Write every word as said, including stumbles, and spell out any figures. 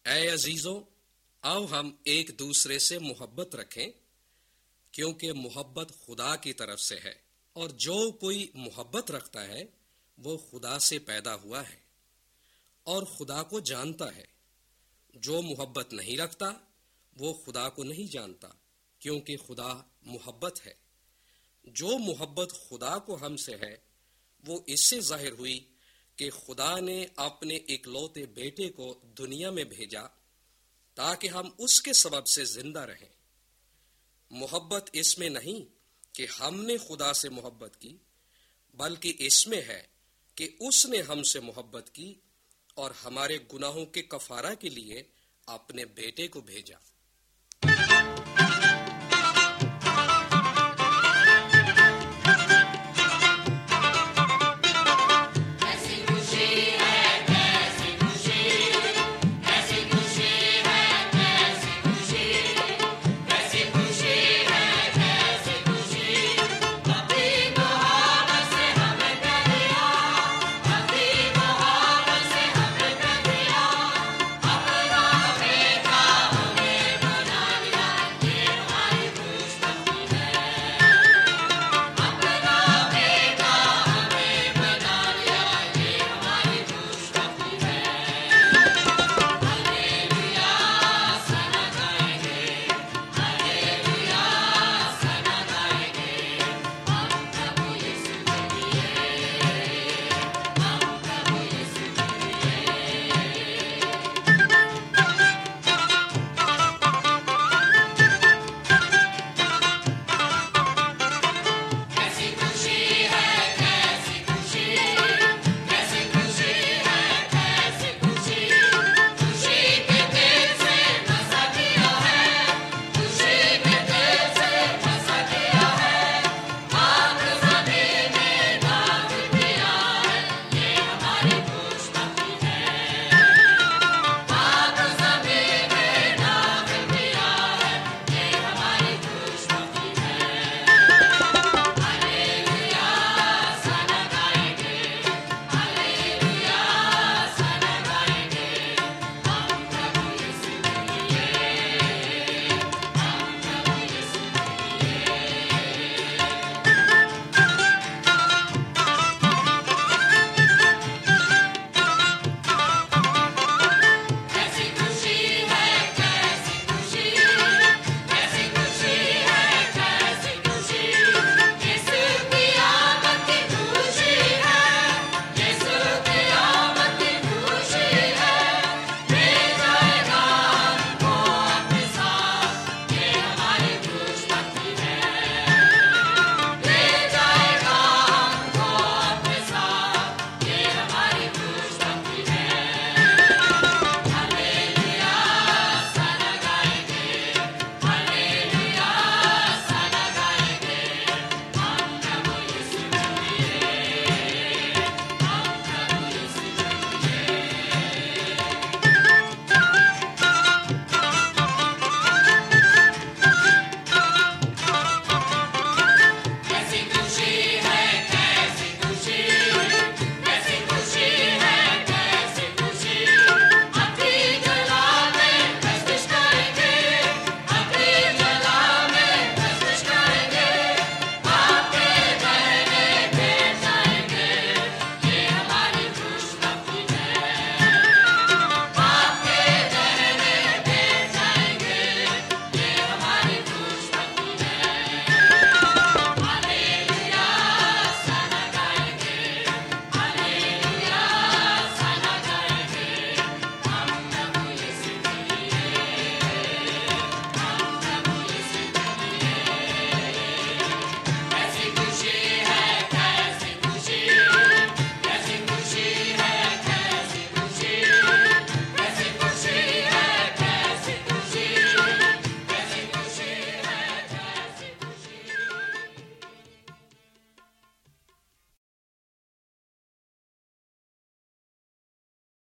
ऐ अजीजों, आओ हम एक दूसरे से मोहब्बत रखें, क्योंकि मोहब्बत खुदा की तरफ से है, और जो कोई मोहब्बत रखता है वो खुदा से पैदा हुआ है और खुदा को जानता है। जो मोहब्बत नहीं रखता वो खुदा को नहीं जानता, क्योंकि खुदा मोहब्बत है। जो मोहब्बत खुदा को हमसे है वो इससे जाहिर हुई कि खुदा ने अपने इकलौते बेटे को दुनिया में भेजा ताकि हम उसके सबब से जिंदा रहें। मोहब्बत इसमें नहीं कि हमने खुदा से मोहब्बत की, बल्कि इसमें है कि उसने हमसे मोहब्बत की और हमारे गुनाहों के कफारा के लिए अपने बेटे को भेजा।